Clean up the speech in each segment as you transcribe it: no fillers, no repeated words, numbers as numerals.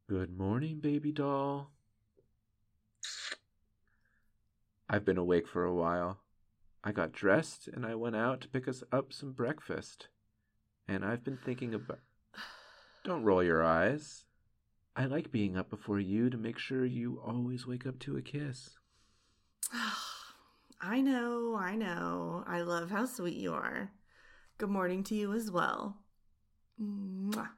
Good morning, baby doll. I've been awake for a while. I got dressed and I went out to pick us up some breakfast. And I've been thinking about. Don't roll your eyes. I like being up before you to make sure you always wake up to a kiss. I know, I know. I love how sweet you are. Good morning to you as well. Mwah.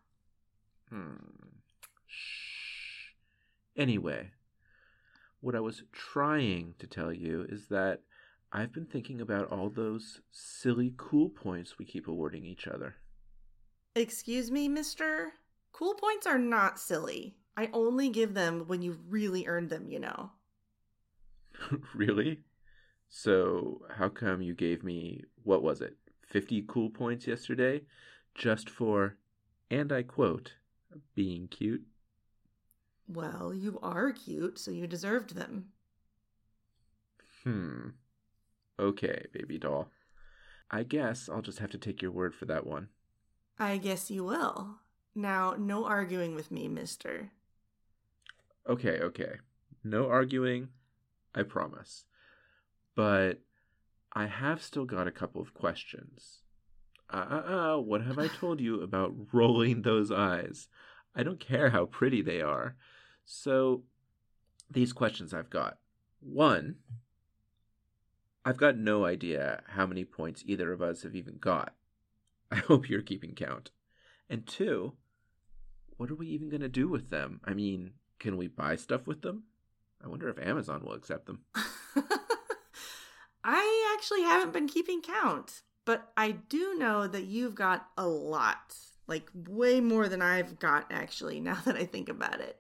Shh. Anyway, what I was trying to tell you is that I've been thinking about all those silly cool points we keep awarding each other. Excuse me, mister? Cool points are not silly. I only give them when you really earned them. Really? So, how come you gave me, what was it, 50 cool points yesterday just for, and I quote, being cute? Well, you are cute, so you deserved them. Hmm. Okay, baby doll. I guess I'll just have to take your word for that one. I guess you will. Now, no arguing with me, mister. Okay. No arguing, I promise. But I have still got a couple of questions. What have I told you about rolling those eyes? I don't care how pretty they are. So, these questions I've got. One, I've got no idea how many points either of us have even got. I hope you're keeping count. And two, what are we even going to do with them? I mean, can we buy stuff with them? I wonder if Amazon will accept them. I actually haven't been keeping count, but I do know that you've got a lot. Like, way more than I've got, actually, now that I think about it.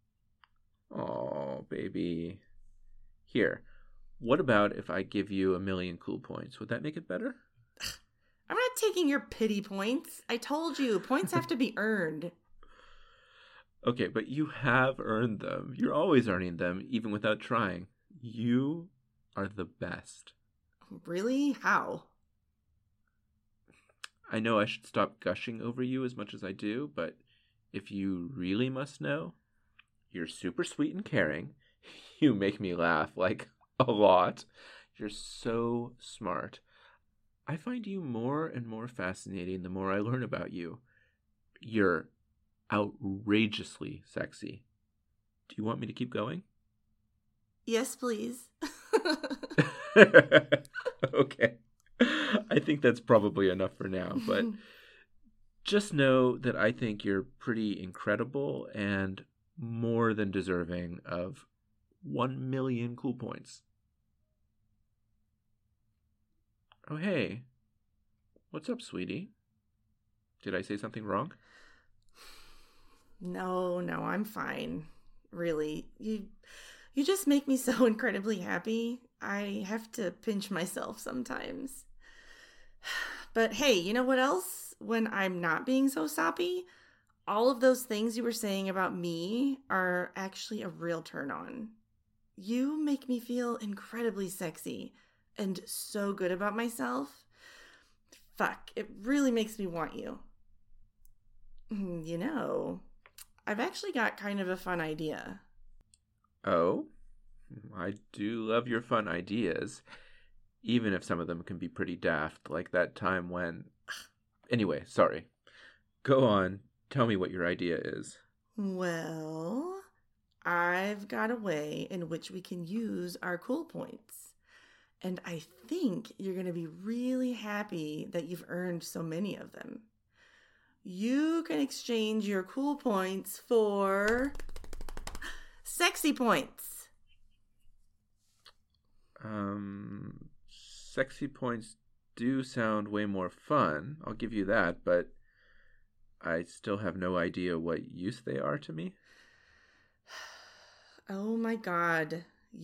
Oh, baby. Here, what about if I give you 1,000,000 cool points? Would that make it better? I'm not taking your pity points. I told you, points have to be earned. Okay, but you have earned them. You're always earning them, even without trying. You are the best. Really? How? I know I should stop gushing over you as much as I do, but if you really must know, you're super sweet and caring. You make me laugh, like, a lot. You're so smart. I find you more and more fascinating the more I learn about you. You're outrageously sexy. Do you want me to keep going? Yes, please. Okay. I think that's probably enough for now, but just know that I think you're pretty incredible and more than deserving of 1,000,000 cool points. Oh, hey. What's up, sweetie? Did I say something wrong? No, I'm fine. Really. You just make me so incredibly happy. I have to pinch myself sometimes. But hey, you know what else? When I'm not being so soppy, all of those things you were saying about me are actually a real turn on. You make me feel incredibly sexy and so good about myself. Fuck, it really makes me want you. You know, I've actually got kind of a fun idea. Oh? I do love your fun ideas, even if some of them can be pretty daft, like that time when. Anyway, sorry. Go on. Tell me what your idea is. Well, I've got a way in which we can use our cool points. And I think you're going to be really happy that you've earned so many of them. You can exchange your cool points for sexy points. Sexy points do sound way more fun. I'll give you that, but I still have no idea what use they are to me. Oh my god.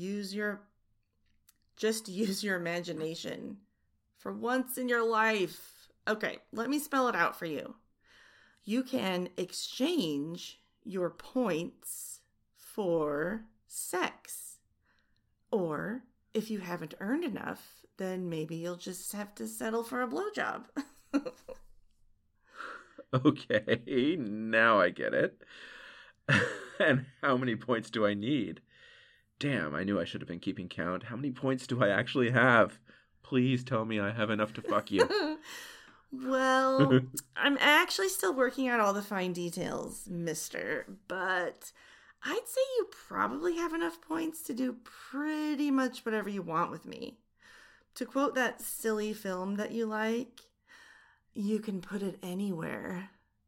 Just use your imagination. For once in your life. Okay, let me spell it out for you. You can exchange your points for sex. Or if you haven't earned enough, then maybe you'll just have to settle for a blowjob. Okay, now I get it. And how many points do I need? Damn, I knew I should have been keeping count. How many points do I actually have? Please tell me I have enough to fuck you. Well, I'm actually still working out all the fine details, mister, but I'd say you probably have enough points to do pretty much whatever you want with me. To quote that silly film that you like, you can put it anywhere.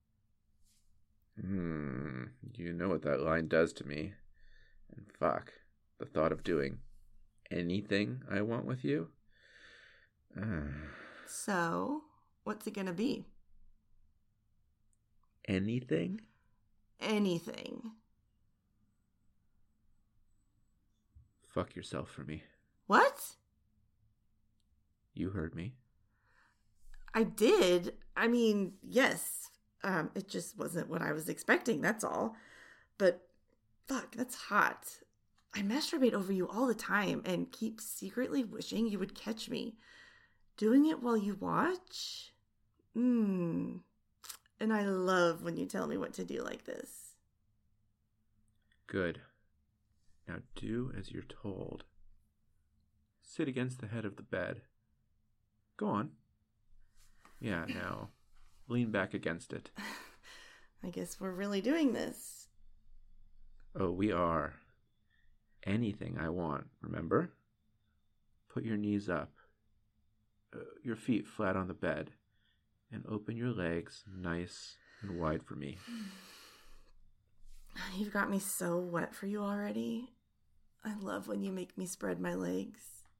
You know what that line does to me. And fuck, the thought of doing anything I want with you? So, what's it gonna be? Anything? Anything. Fuck yourself for me. What? You heard me. I did. I mean, yes. It just wasn't what I was expecting, that's all. But, fuck, that's hot. I masturbate over you all the time and keep secretly wishing you would catch me. Doing it while you watch? And I love when you tell me what to do like this. Good. Now do as you're told. Sit against the head of the bed. Go on. Yeah, now lean back against it. I guess we're really doing this. Oh, we are. Anything I want, remember? Put your knees up. Your feet flat on the bed. And open your legs nice and wide for me. You've got me so wet for you already. I love when you make me spread my legs.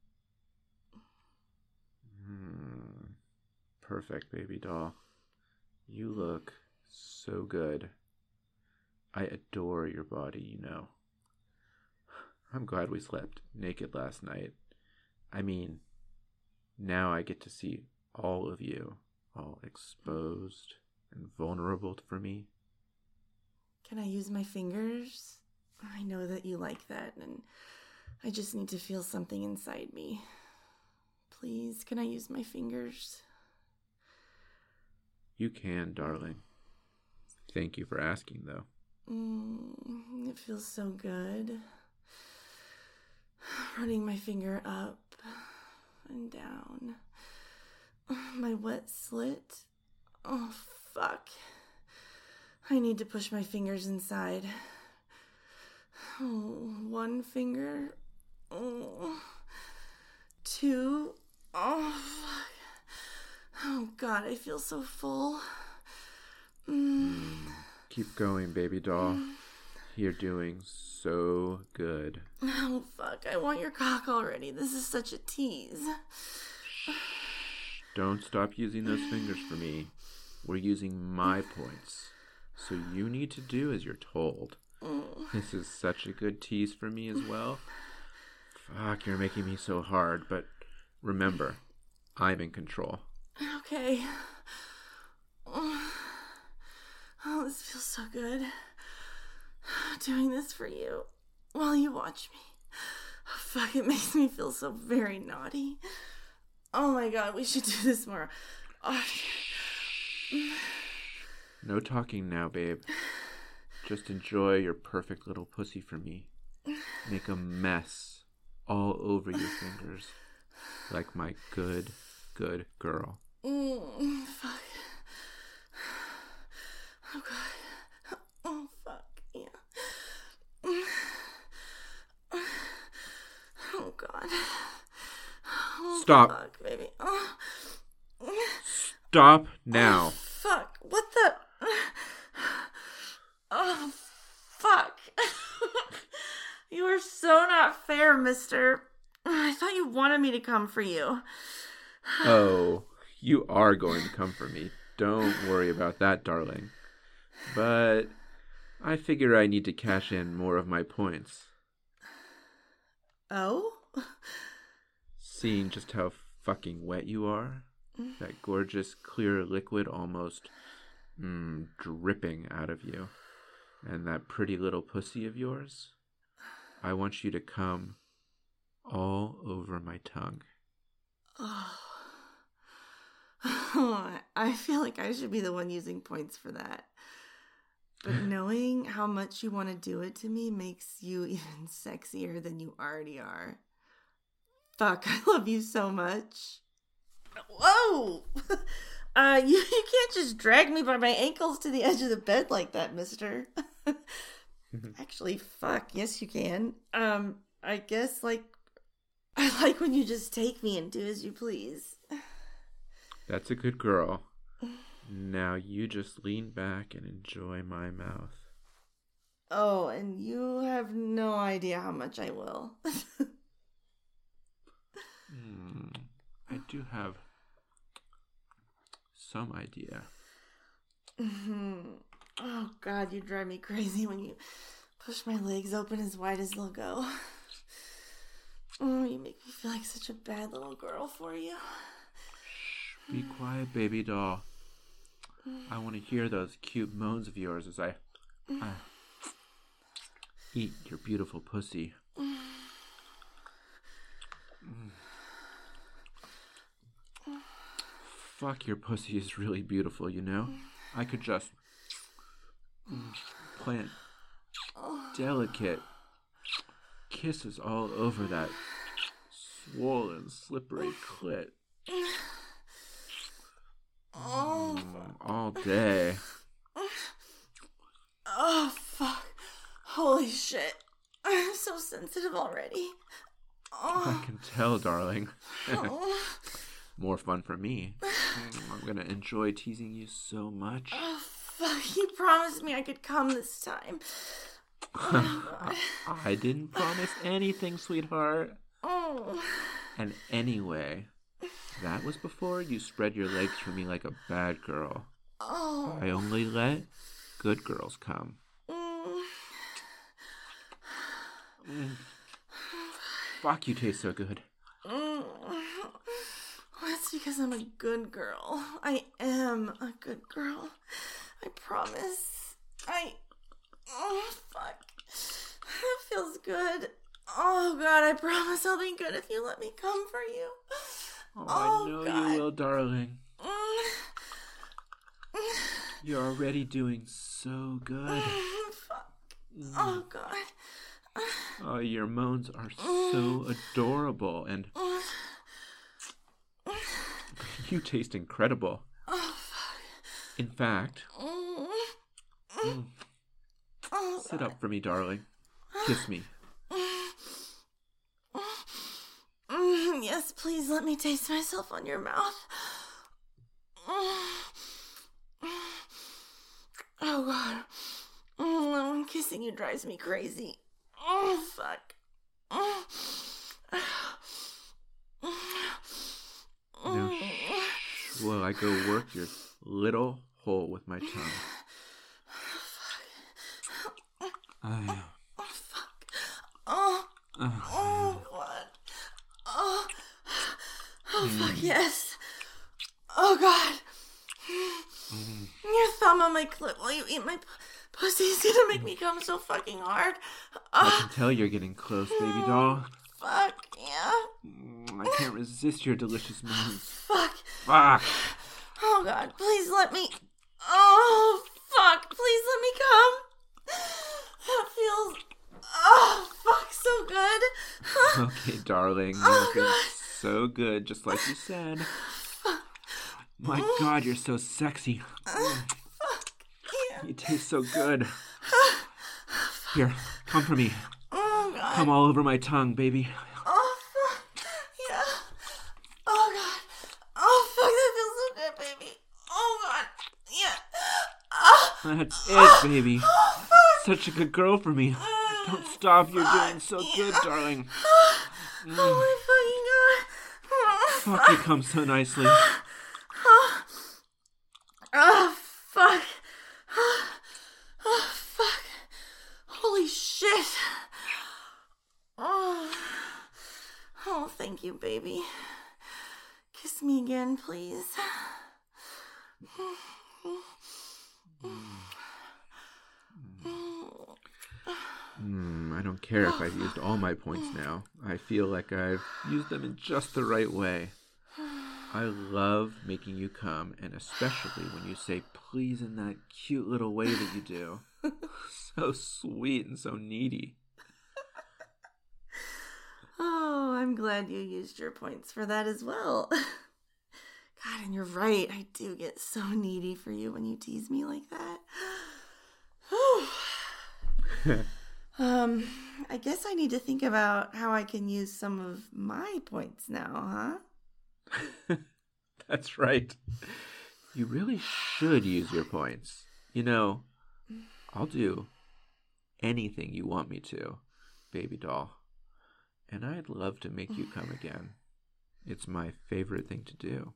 Perfect, baby doll. You look so good. I adore your body, you know. I'm glad we slept naked last night. I mean, now I get to see all of you, all exposed and vulnerable for me. Can I use my fingers? I know that you like that, and I just need to feel something inside me. Please, can I use my fingers? You can, darling. Thank you for asking, though. It feels so good. Running my finger up and down. My wet slit. Oh, fuck. I need to push my fingers inside. Oh, one finger. Oh, two. Oh, fuck. Oh, God, I feel so full. Keep going, baby doll. You're doing so good. Oh, fuck. I want your cock already. This is such a tease. Don't stop using those fingers for me. We're using my points. So you need to do as you're told. This is such a good tease for me as well. Fuck, you're making me so hard, but remember, I'm in control. Okay. Oh, this feels so good. Doing this for you while you watch me. Oh, fuck, it makes me feel so very naughty. Oh my God, we should do this more. Oh. No talking now, babe. Just enjoy your perfect little pussy for me. Make a mess all over your fingers. Like my good, good girl. Fuck. Oh, God. Oh, fuck. Yeah. Oh, God. Oh, Stop. Fuck, baby. Oh. Stop now. Oh, fuck. What the? Oh, fuck. You are so not fair, mister. I thought you wanted me to come for you. Oh, you are going to come for me. Don't worry about that, darling. But I figure I need to cash in more of my points. Oh? Seeing just how fucking wet you are, that gorgeous clear liquid almost dripping out of you, and that pretty little pussy of yours, I want you to come all over my tongue. Oh. I feel like I should be the one using points for that. But knowing how much you want to do it to me makes you even sexier than you already are. Fuck, I love you so much. Whoa! You can't just drag me by my ankles to the edge of the bed like that, mister. Actually, fuck, yes you can. I guess, I like when you just take me and do as you please. That's a good girl. Now you just lean back and enjoy my mouth. Oh, and you have no idea how much I will. I do have some idea. Oh, God, you drive me crazy when you push my legs open as wide as they'll go. Oh, you make me feel like such a bad little girl for you. Shh, be quiet, baby doll. I want to hear those cute moans of yours as I eat your beautiful pussy. Fuck, your pussy is really beautiful, you know? I could just plant delicate kisses all over that swollen, slippery clit. All day. Oh, fuck. Holy shit. I'm so sensitive already. I can tell, darling. More fun for me. I'm gonna enjoy teasing you so much. Oh, fuck. You promised me I could come this time. I didn't promise anything, sweetheart. Oh. And anyway, that was before you spread your legs for me like a bad girl. Oh. I only let good girls come. Fuck, you taste so good. That's because I'm a good girl. I am a good girl. I promise. Oh, fuck. That feels good. Oh, God, I promise I'll be good if you let me come for you. Oh, I know God. You will, darling. You're already doing so good. Fuck. Oh, God. Oh, your moans are so adorable, and you taste incredible. Oh, fuck. In fact, sit up for me, darling. Kiss me. Yes, please let me taste myself on your mouth. Oh, God. Kissing you drives me crazy. Oh, fuck. Now, shh, while I go work your little hole with my tongue. Oh, fuck. Oh, what? Oh, fuck, yes. Oh, God. Your thumb on my clit while you eat my pussy is gonna make me come so fucking hard. I can tell you're getting close, baby doll. Fuck, yeah. I can't resist your delicious moans. Fuck. Fuck. Oh, God, please let me... Oh, fuck, please let me come. That feels... Oh, fuck, so good. Okay, darling. Oh, you're God. So good, just like you said. My God, you're so sexy. Fuck, yeah. You taste so good. Here, come for me. Oh, God. Come all over my tongue, baby. Oh, fuck. Yeah. Oh, God. Oh, fuck, that feels so good, baby. Oh, God. Yeah. That's it, baby. Oh, fuck. Such a good girl for me. Don't stop. You're doing so good, darling. Oh, my fucking God. Fuck, you come so nicely. Oh, fuck. Oh, fuck. Holy shit. Oh, thank you, baby. Kiss me again, please. I don't care if I've used all my points now. I feel like I've used them in just the right way. I love making you come, and especially when you say please in that cute little way that you do. So sweet and so needy. Oh, I'm glad you used your points for that as well. God, and you're right. I do get so needy for you when you tease me like that. I guess I need to think about how I can use some of my points now, huh? That's right. You really should use your points. You know, I'll do anything you want me to, baby doll. And I'd love to make you come again. It's my favorite thing to do.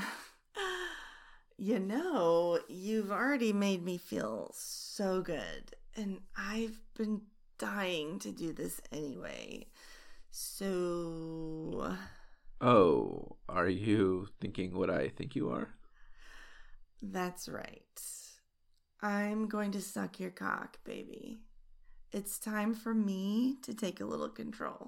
You know, you've already made me feel so good. And I've been dying to do this anyway. So... Oh, are you thinking what I think you are? That's right. I'm going to suck your cock, baby. It's time for me to take a little control.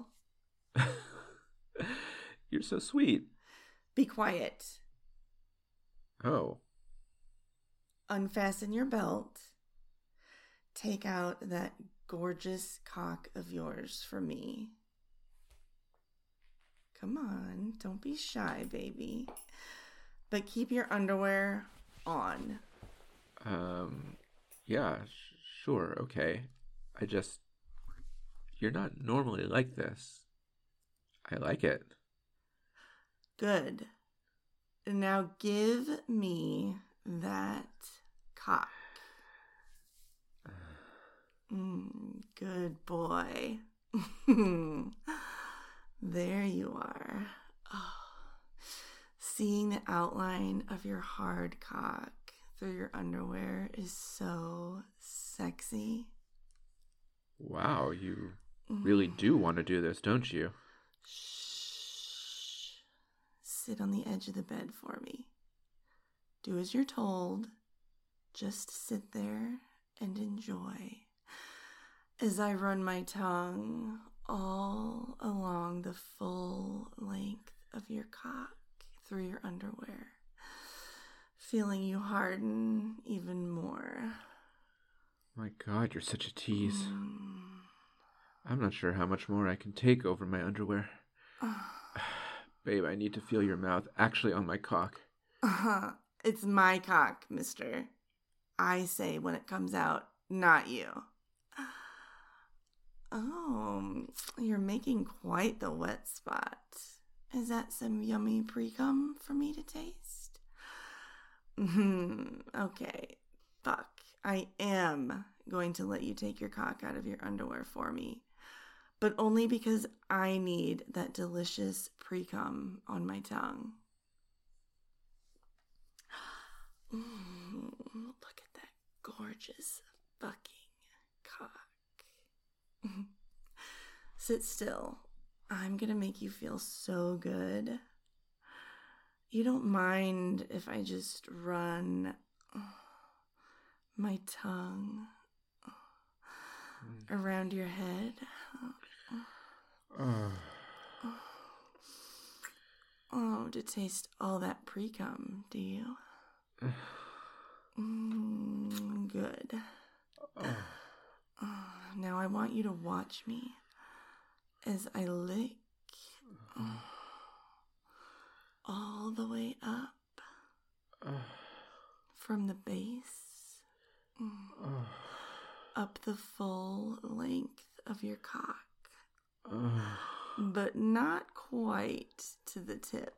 You're so sweet. Be quiet. Oh. Unfasten your belt. Take out that gorgeous cock of yours for me. Come on, don't be shy, baby. But keep your underwear on. Yeah, sure, okay. You're not normally like this. I like it. Good. Now give me that cock. Good boy. There you are. Oh, seeing the outline of your hard cock through your underwear is so sexy. Wow, you really do want to do this, don't you? Shh. Sit on the edge of the bed for me. Do as you're told. Just sit there and enjoy as I run my tongue all along the full length of your cock through your underwear, feeling you harden even more. My God, you're such a tease. I'm not sure how much more I can take over my underwear. Babe, I need to feel your mouth actually on my cock. It's my cock, mister. I say when it comes out, not you. Oh, you're making quite the wet spot. Is that some yummy pre-cum for me to taste? Okay, fuck. I am going to let you take your cock out of your underwear for me. But only because I need that delicious pre-cum on my tongue. Look at that gorgeous fucking cock. Sit still. I'm gonna make you feel so good. You don't mind if I just run my tongue around your head? Oh, to taste all that pre-cum, do you? Good. Now I want you to watch me as I lick all the way up from the base up the full length of your cock, but not quite to the tip.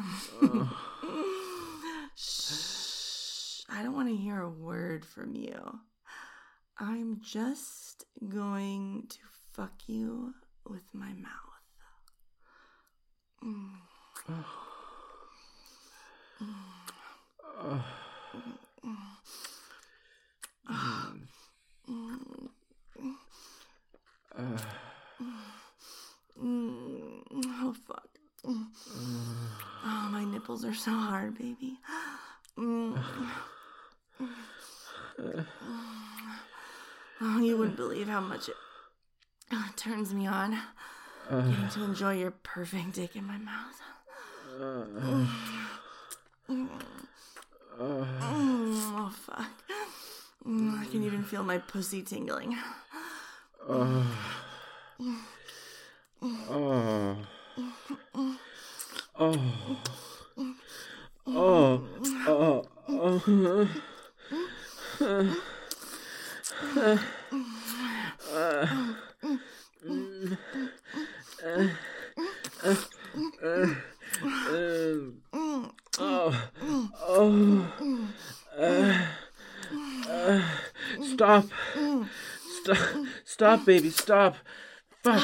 Shh, I don't want to hear a word from you. I'm just going to fuck you with my mouth. Oh, fuck. Oh, my nipples are so hard, baby. Oh, you wouldn't believe how much it turns me on. Getting to enjoy your perfect dick in my mouth. Oh, fuck. I can even feel my pussy tingling. Oh. Stop. Stop, baby, stop. Fuck.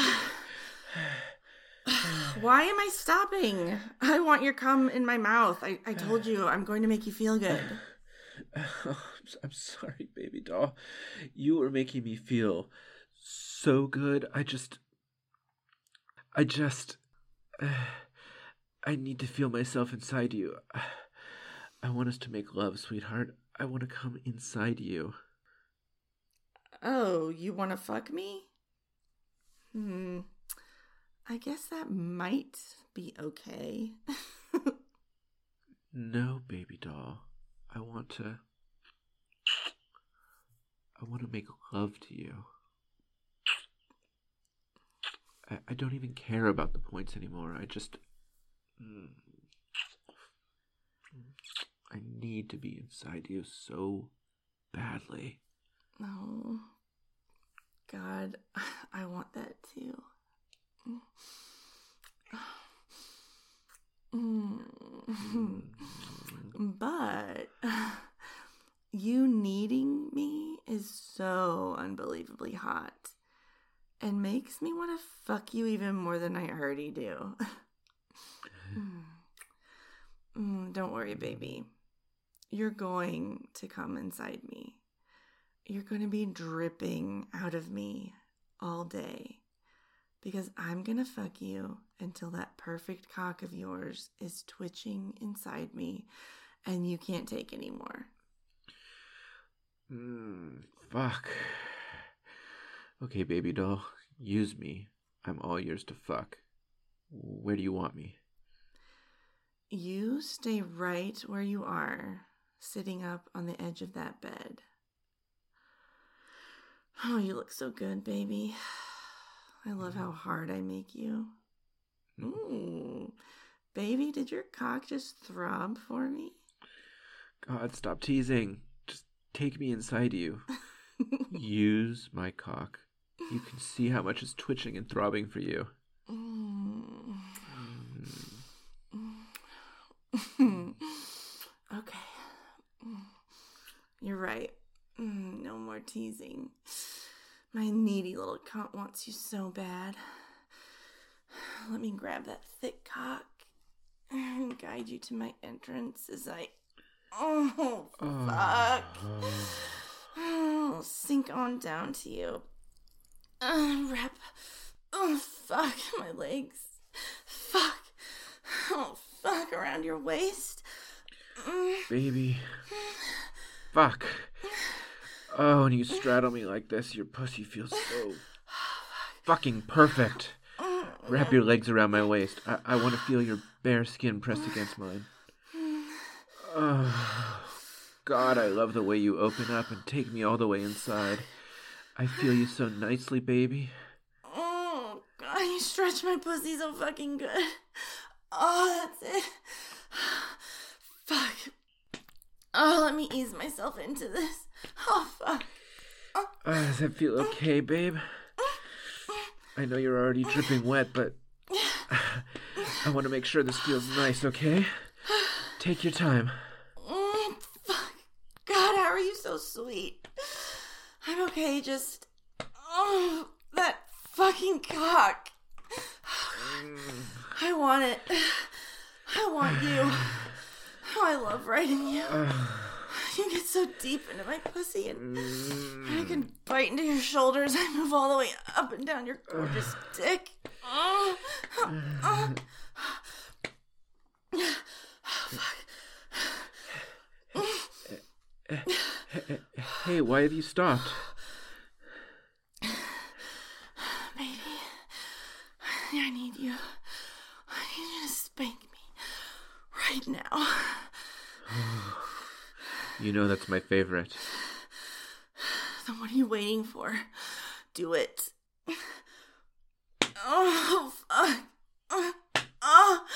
Why am I stopping? I want your cum in my mouth. I told you I'm going to make you feel good. I'm sorry, baby doll. You were making me feel so good. I need to feel myself inside you. I want us to make love, sweetheart. I want to come inside you. Oh, you want to fuck me? I guess that might be okay. No, baby doll. I want to make love to you. I don't even care about the points anymore. I need to be inside you so badly. Oh, God, I want that too. But you needing me is so unbelievably hot and makes me want to fuck you even more than I already do. Don't worry, baby. You're going to come inside me. You're going to be dripping out of me all day because I'm going to fuck you until that perfect cock of yours is twitching inside me and you can't take anymore. Fuck. Okay, baby doll, use me. I'm all yours to fuck. Where do you want me? You stay right where you are, sitting up on the edge of that bed. Oh, you look so good, baby. I love how hard I make you. Ooh. Baby, did your cock just throb for me? God, stop teasing. Just take me inside you. Use my cock. You can see how much is twitching and throbbing for you. Okay. You're right. No more teasing. My needy little cunt wants you so bad. Let me grab that thick cock and guide you to my entrance as I... Oh, fuck. I'll sink on down to you. Wrap... Oh, fuck, my legs. Fuck. Oh, fuck, around your waist. Baby. Fuck. Oh, when you straddle me like this, your pussy feels so fucking perfect. Wrap your legs around my waist. I want to feel your bare skin pressed against mine. Oh, God, I love the way you open up and take me all the way inside. I feel you so nicely, baby. Oh, God, you stretch my pussy so fucking good. Oh, that's it. Fuck. Oh, let me ease myself into this. Oh, fuck. Does that feel okay, babe? I know you're already dripping wet, but I want to make sure this feels nice, okay? Take your time. Fuck. God, how are you so sweet? I'm okay, just... Oh, that fucking cock. I want it. I want you. Oh, I love riding you. You get so deep into my pussy and I can bite into your shoulders. I move all the way up and down your gorgeous dick. Hey, why have you stopped? Baby, I need you. I need you to spank me right now. You know that's my favorite. Then what are you waiting for? Do it. Oh, fuck. Oh.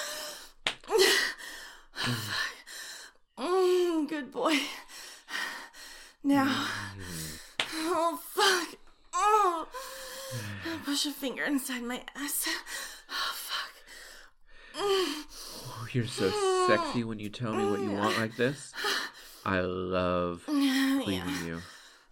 Good boy. Now. Oh, fuck. Oh. Push a finger inside my ass. Oh, fuck. Oh, you're so sexy when you tell me what you want like this. I love cleaning you.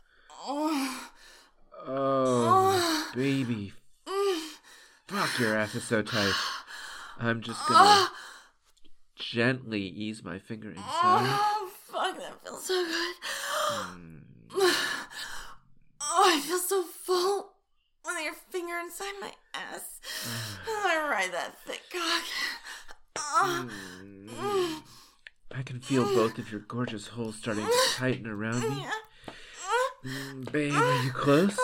Oh, baby. Fuck, your ass is so tight. I'm just gonna gently ease my finger inside. Oh, fuck, that feels so good. Oh, I feel so full with your finger inside my ass. I ride that thick cock. I can feel both of your gorgeous holes starting to tighten around me. Babe, are you close?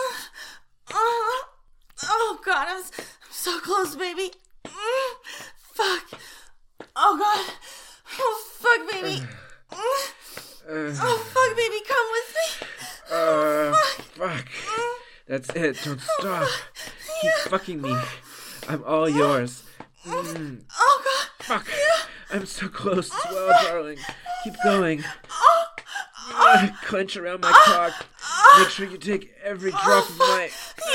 Oh, God, I'm so close, baby. Fuck. Oh, God. Oh, fuck, baby. Oh, fuck, baby, come with me. Fuck. That's it. Don't stop. Keep fucking me. I'm all yours. Oh, God. Fuck. I'm so close as well, darling. Keep going. Clench around my cock. Make sure you take every drop of my...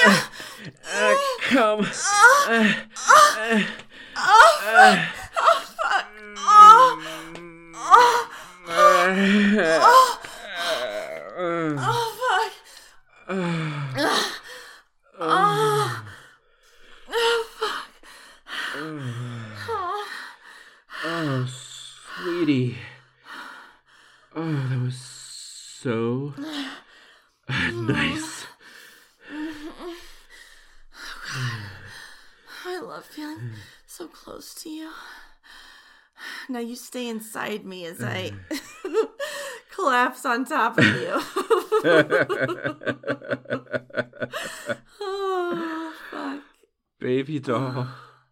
Come. Oh, fuck. Oh, sweetie. Oh, that was so nice. I love feeling so close to you. Now you stay inside me as I collapse on top of you. Oh, fuck. Baby doll.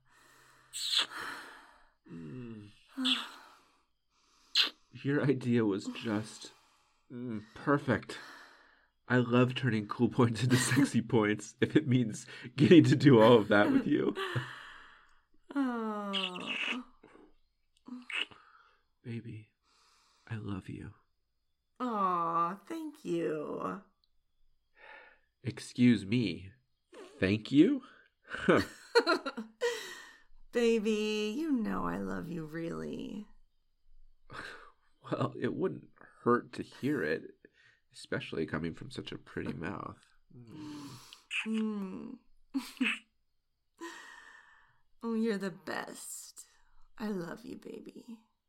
Your idea was just perfect. I love turning cool points into sexy points if it means getting to do all of that with you. Oh. Baby, I love you. Aw, thank you. Excuse me. Thank you? Baby, you know I love you, really. Well, it wouldn't hurt to hear it, especially coming from such a pretty mouth. Oh, you're the best. I love you, baby.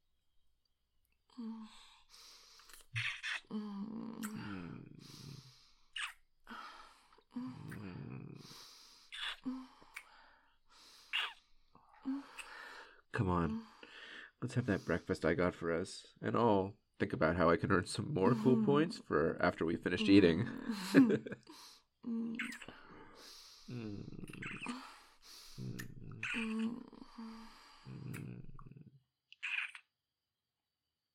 Come on. Let's have that breakfast I got for us, and I'll think about how I can earn some more cool points for after we finished eating.